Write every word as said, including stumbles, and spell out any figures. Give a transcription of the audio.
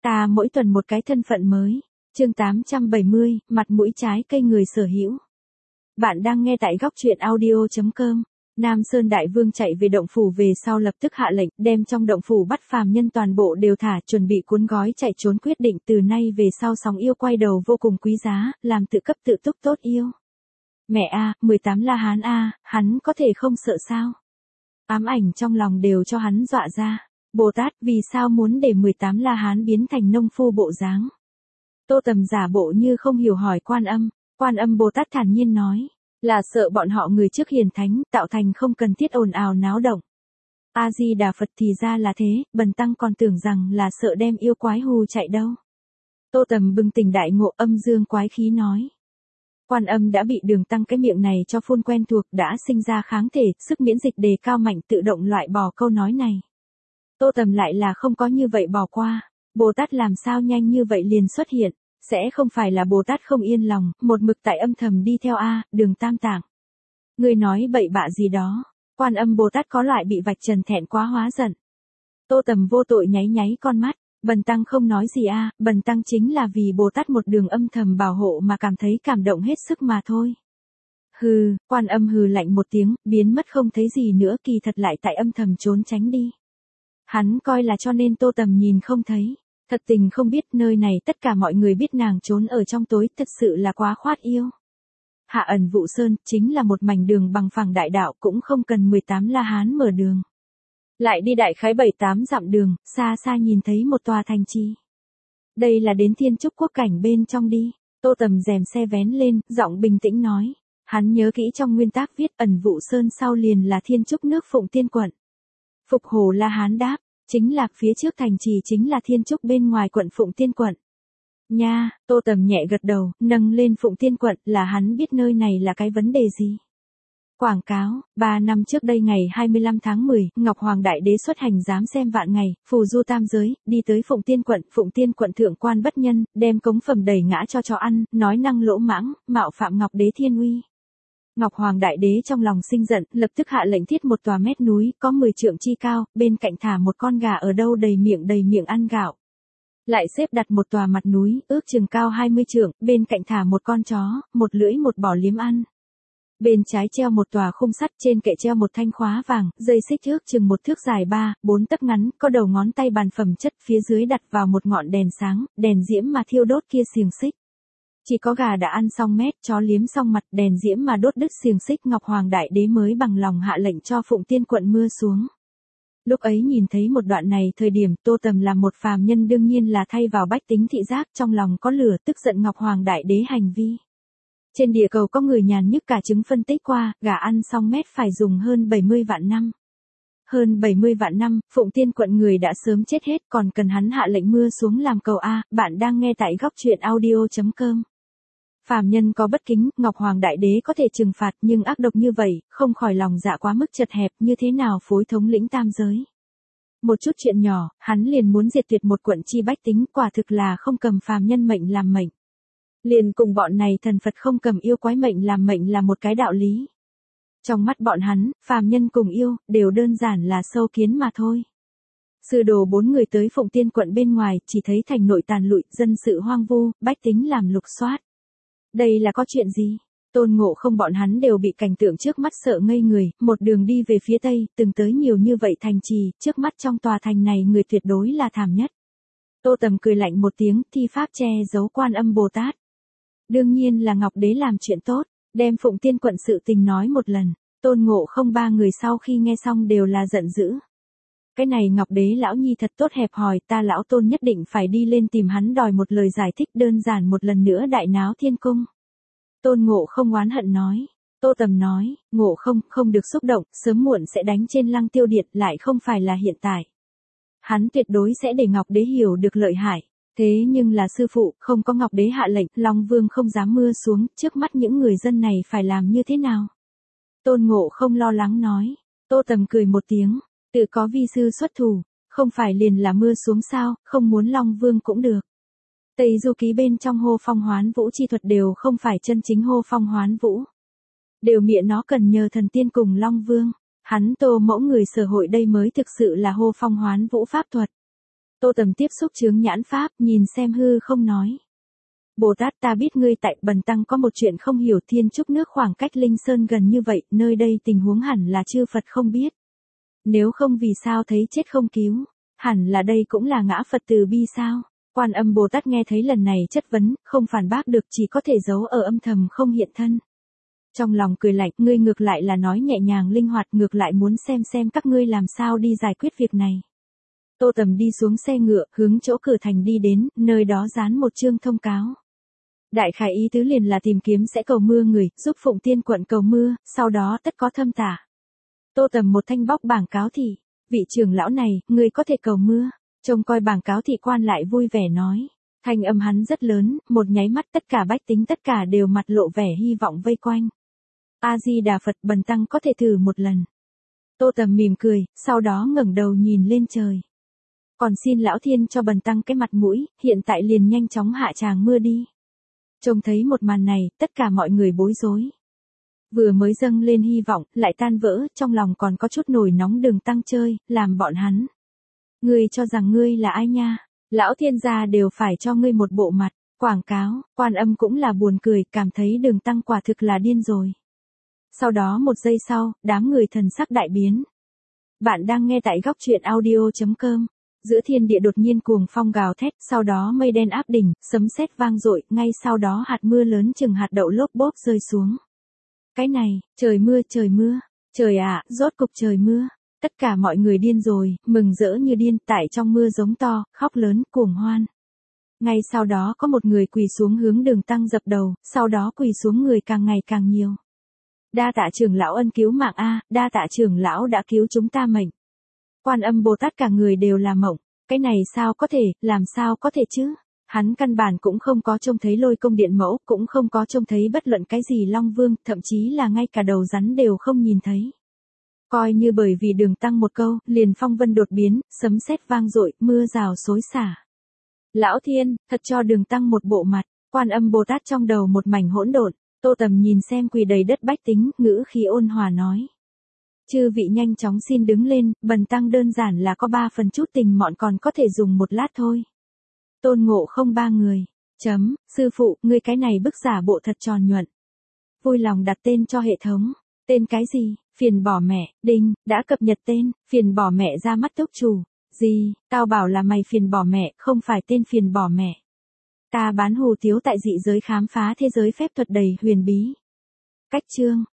Ta mỗi tuần một cái thân phận mới. Chương tám trăm bảy mươi, mặt mũi trái cây người sở hữu. Bạn đang nghe tại góc truyện audio chấm com. Nam Sơn Đại Vương chạy về động phủ về sau lập tức hạ lệnh, đem trong động phủ bắt phàm nhân toàn bộ đều thả, chuẩn bị cuốn gói chạy trốn, quyết định từ nay về sau sóng yêu quay đầu vô cùng quý giá, làm tự cấp tự túc tốt yêu. Mẹ a, mười tám La Hán a, hắn có thể không sợ sao? Ám ảnh trong lòng đều cho hắn dọa ra. Bồ Tát vì sao muốn để mười tám La Hán biến thành nông phu bộ dáng? Tô Tầm giả bộ như không hiểu hỏi Quan Âm. Quan Âm Bồ Tát thản nhiên nói, là sợ bọn họ người trước hiền thánh, tạo thành không cần thiết ồn ào náo động. A Di Đà Phật, thì ra là thế, bần tăng còn tưởng rằng là sợ đem yêu quái hù chạy đâu. Tô Tầm bừng tỉnh đại ngộ, âm dương quái khí nói. Quan Âm đã bị Đường Tăng cái miệng này cho phun quen thuộc, đã sinh ra kháng thể, sức miễn dịch đề cao mạnh, tự động loại bỏ câu nói này. Tô Tầm lại là không có như vậy bỏ qua. Bồ Tát làm sao nhanh như vậy liền xuất hiện, sẽ không phải là Bồ Tát không yên lòng, một mực tại âm thầm đi theo a, Đường Tam Tạng. Người nói bậy bạ gì đó? Quan Âm Bồ Tát có loại bị vạch trần thẹn quá hóa giận. Tô Tầm vô tội nháy nháy con mắt, bần tăng không nói gì a, bần tăng chính là vì Bồ Tát một đường âm thầm bảo hộ mà cảm thấy cảm động hết sức mà thôi. Hừ, Quan Âm hừ lạnh một tiếng, biến mất không thấy gì nữa, kỳ thật lại tại âm thầm trốn tránh đi. Hắn coi là cho nên Tô Tầm nhìn không thấy. Thật tình không biết nơi này tất cả mọi người biết nàng trốn ở trong tối, thật sự là quá khoát yêu. Hạ Ẩn Vụ Sơn chính là một mảnh đường bằng phẳng đại đạo, cũng không cần mười tám La Hán mở đường. Lại đi đại khái bảy tám dặm đường, xa xa nhìn thấy một tòa thành trì. Đây là đến Thiên Trúc Quốc cảnh bên trong đi. Tô Tầm rèm xe vén lên, giọng bình tĩnh nói. Hắn nhớ kỹ trong nguyên tác viết Ẩn Vụ Sơn sau liền là Thiên Trúc nước Phụng Tiên quận. Phục Hồ La Hán đáp, chính là phía trước thành trì chính là Thiên Trúc, bên ngoài quận Phụng Tiên quận. Nha, Tô Tầm nhẹ gật đầu, nâng lên Phụng Tiên quận, là hắn biết nơi này là cái vấn đề gì. Quảng cáo, ba năm trước đây ngày hai mươi lăm tháng mười, Ngọc Hoàng Đại Đế xuất hành giám xem vạn ngày, phù du tam giới, đi tới Phụng Tiên quận, Phụng Tiên quận thượng quan bất nhân, đem cống phẩm đẩy ngã cho chó ăn, nói năng lỗ mãng, mạo phạm Ngọc Đế thiên uy. Ngọc Hoàng Đại Đế trong lòng sinh giận, lập tức hạ lệnh thiết một tòa mét núi, có mười trượng chi cao, bên cạnh thả một con gà ở đâu đầy miệng đầy miệng ăn gạo. Lại xếp đặt một tòa mặt núi, ước chừng cao hai mươi trượng, bên cạnh thả một con chó, một lưỡi một bò liếm ăn. Bên trái treo một tòa khung sắt, trên kệ treo một thanh khóa vàng, dây xích thước chừng một thước dài ba, bốn tấc ngắn, có đầu ngón tay bàn phẩm chất, phía dưới đặt vào một ngọn đèn sáng, đèn diễm mà thiêu đốt kia xiềng xích. Chỉ có gà đã ăn xong mét, chó liếm xong mặt, đèn diễm mà đốt đứt xiềng xích, Ngọc Hoàng Đại Đế mới bằng lòng hạ lệnh cho Phụng Tiên quận mưa xuống. Lúc ấy nhìn thấy một đoạn này thời điểm Tô Tầm là một phàm nhân đương nhiên là thay vào bách tính thị giác, trong lòng có lửa, tức giận Ngọc Hoàng Đại Đế hành vi. Trên địa cầu có người nhàn nhức cả trứng phân tích qua, gà ăn xong mét phải dùng hơn bảy mươi vạn năm. Hơn bảy mươi vạn năm, Phụng Tiên quận người đã sớm chết hết, còn cần hắn hạ lệnh mưa xuống làm cầu a. Bạn đang nghe tại góc truyện audio chấm com. Phàm nhân có bất kính, Ngọc Hoàng Đại Đế có thể trừng phạt, nhưng ác độc như vậy, không khỏi lòng dạ quá mức chật hẹp, như thế nào phối thống lĩnh tam giới. Một chút chuyện nhỏ, hắn liền muốn diệt tuyệt một quận chi bách tính, quả thực là không cầm phàm nhân mệnh làm mệnh. Liền cùng bọn này thần Phật không cầm yêu quái mệnh làm mệnh là một cái đạo lý. Trong mắt bọn hắn, phàm nhân cùng yêu, đều đơn giản là sâu kiến mà thôi. Sư đồ bốn người tới Phụng Tiên quận bên ngoài, chỉ thấy thành nội tàn lụi, dân sự hoang vu, bách tính làm lục soát. Đây là có chuyện gì? Tôn Ngộ Không bọn hắn đều bị cảnh tượng trước mắt sợ ngây người, một đường đi về phía tây, từng tới nhiều như vậy thành trì, trước mắt trong tòa thành này người tuyệt đối là thảm nhất. Tô Tầm cười lạnh một tiếng, thi pháp che giấu Quan Âm Bồ Tát. Đương nhiên là Ngọc Đế làm chuyện tốt, đem Phụng Tiên quận sự tình nói một lần. Tôn Ngộ Không ba người sau khi nghe xong đều là giận dữ. Cái này Ngọc Đế lão nhi thật tốt hẹp hòi, ta lão Tôn nhất định phải đi lên tìm hắn đòi một lời giải thích, đơn giản một lần nữa đại náo thiên cung. Tôn Ngộ Không oán hận nói. Tô Tầm nói, Ngộ Không, không được xúc động, sớm muộn sẽ đánh trên Lăng Tiêu Điện, lại không phải là hiện tại. Hắn tuyệt đối sẽ để Ngọc Đế hiểu được lợi hại. Thế nhưng là sư phụ, không có Ngọc Đế hạ lệnh, Long Vương không dám mưa xuống, trước mắt những người dân này phải làm như thế nào? Tôn Ngộ Không lo lắng nói. Tô Tầm cười một tiếng. Tự có vi sư xuất thủ, không phải liền là mưa xuống sao, không muốn Long Vương cũng được. Tây Du Ký bên trong hô phong hoán vũ chi thuật đều không phải chân chính hô phong hoán vũ. Đều miệng nó cần nhờ thần tiên cùng Long Vương. Hắn Tô mẫu người sở hội đây mới thực sự là hô phong hoán vũ pháp thuật. Tô Tầm tiếp xúc chướng nhãn pháp, nhìn xem hư không nói. Bồ Tát ta biết ngươi tại Bần Tăng có một chuyện không hiểu, Thiên Trúc nước khoảng cách Linh Sơn gần như vậy, nơi đây tình huống hẳn là chư Phật không biết. Nếu không vì sao thấy chết không cứu, hẳn là đây cũng là ngã Phật từ bi sao. Quan Âm Bồ Tát nghe thấy lần này chất vấn, không phản bác được, chỉ có thể giấu ở âm thầm không hiện thân. Trong lòng cười lạnh, ngươi ngược lại là nói nhẹ nhàng linh hoạt, ngược lại muốn xem xem các ngươi làm sao đi giải quyết việc này. Tô Tầm đi xuống xe ngựa, hướng chỗ cửa thành đi đến, nơi đó dán một chương thông cáo. Đại khái ý tứ liền là tìm kiếm sẽ cầu mưa người, giúp Phụng Tiên quận cầu mưa, sau đó tất có thâm tả. Tô Tầm một thanh bóc bảng cáo thị, vị trưởng lão này, người có thể cầu mưa. Trông coi bảng cáo thị quan lại vui vẻ nói. Thanh âm hắn rất lớn, một nháy mắt tất cả bách tính tất cả đều mặt lộ vẻ hy vọng vây quanh. A-di-đà Phật, Bần Tăng có thể thử một lần. Tô Tầm mỉm cười, sau đó ngẩng đầu nhìn lên trời. Còn xin lão thiên cho Bần Tăng cái mặt mũi, hiện tại liền nhanh chóng hạ tràng mưa đi. Trông thấy một màn này, tất cả mọi người bối rối. Vừa mới dâng lên hy vọng, lại tan vỡ, trong lòng còn có chút nổi nóng Đường Tăng chơi, làm bọn hắn. Ngươi cho rằng ngươi là ai nha? Lão thiên gia đều phải cho ngươi một bộ mặt. Quảng cáo, Quan Âm cũng là buồn cười, cảm thấy Đường Tăng quả thực là điên rồi. Sau đó một giây sau, đám người thần sắc đại biến. Bạn đang nghe tại góc truyện audio chấm com. Giữa thiên địa đột nhiên cuồng phong gào thét, sau đó mây đen áp đỉnh, sấm sét vang dội, ngay sau đó hạt mưa lớn chừng hạt đậu lốp bốp rơi xuống. Cái này, trời mưa trời mưa, trời ạ, rốt cục trời mưa. Tất cả mọi người điên rồi, mừng rỡ như điên, tại trong mưa giống to, khóc lớn, cuồng hoan. Ngay sau đó có một người quỳ xuống hướng Đường Tăng dập đầu, sau đó quỳ xuống người càng ngày càng nhiều. Đa tạ trưởng lão ân cứu mạng a, đa tạ trưởng lão đã cứu chúng ta mệnh. Quan Âm Bồ Tát cả người đều là mộng, cái này sao có thể, làm sao có thể chứ? Hắn căn bản cũng không có trông thấy Lôi Công Điện mẫu, cũng không có trông thấy bất luận cái gì Long Vương, thậm chí là ngay cả đầu rắn đều không nhìn thấy. Coi như bởi vì Đường Tăng một câu, liền phong vân đột biến, sấm sét vang dội, mưa rào xối xả. Lão thiên, thật cho Đường Tăng một bộ mặt, Quan Âm Bồ Tát trong đầu một mảnh hỗn độn. Tô Tầm nhìn xem quỳ đầy đất bách tính, ngữ khí ôn hòa nói. Chư vị nhanh chóng xin đứng lên, Bần Tăng đơn giản là có ba phần chút tình mọn còn có thể dùng một lát thôi. Tôn Ngộ Không ba người. Chấm, sư phụ, ngươi cái này bức giả bộ thật tròn nhuận. Vui lòng đặt tên cho hệ thống. Tên cái gì? Phiền bỏ mẹ, đinh, đã cập nhật tên, phiền bỏ mẹ ra mắt túc chủ. Gì, tao bảo là mày phiền bỏ mẹ, không phải tên phiền bỏ mẹ. Ta bán hù tiếu tại dị giới khám phá thế giới phép thuật đầy huyền bí. Cách chương.